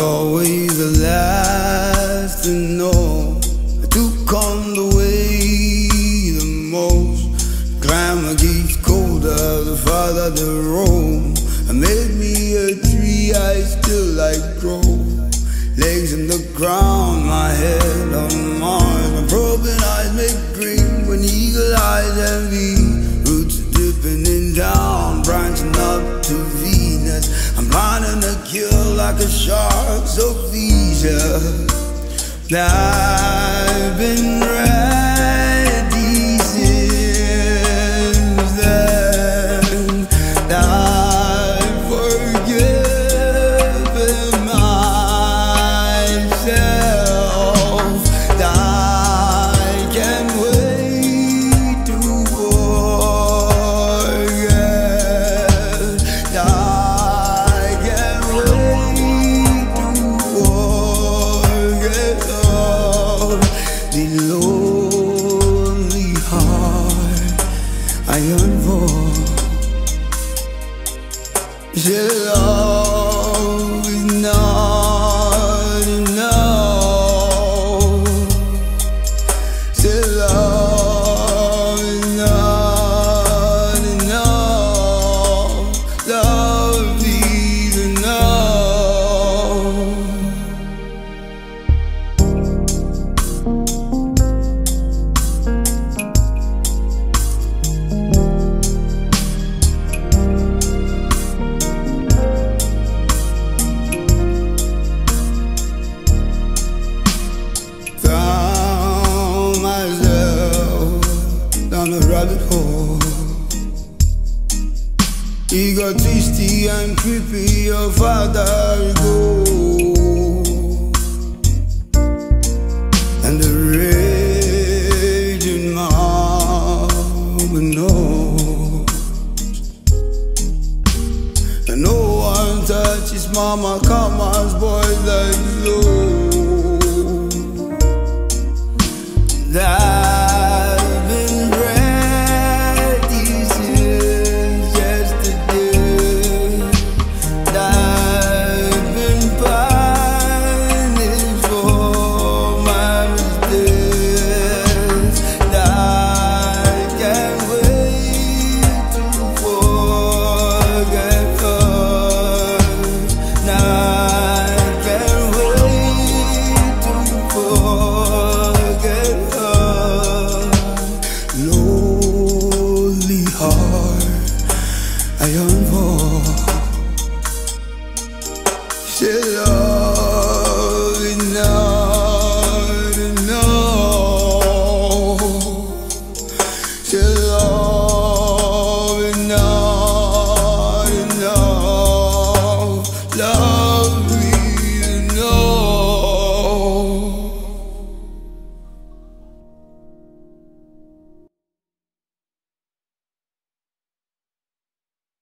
always the last to know. I took on the way the most. Climate gets colder the farther the roam. I made me a tree, I still like grow. Legs in the ground, my head on Mars. My broken eyes make green when eagle eyes envy. Roots dipping in down, branching up to Venus. I'm finding a cure like a shark, so vicious. I've been ready since then. I've forgiven myself. I can't wait to forget. I can't wait to forget. The lonely heart I yearn for. Your love is not enough. Your love is not enough. Love is enough. Found myself down a rabbit hole. Egotistic and creepy, your father go. And the raging mob knows. And no one touches mama, commas, boys like slow. I've been ready since yesterday. I've been pining for my mistakes. I can't wait to forget her. I can't wait to forget her. Lonely heart I yearn for.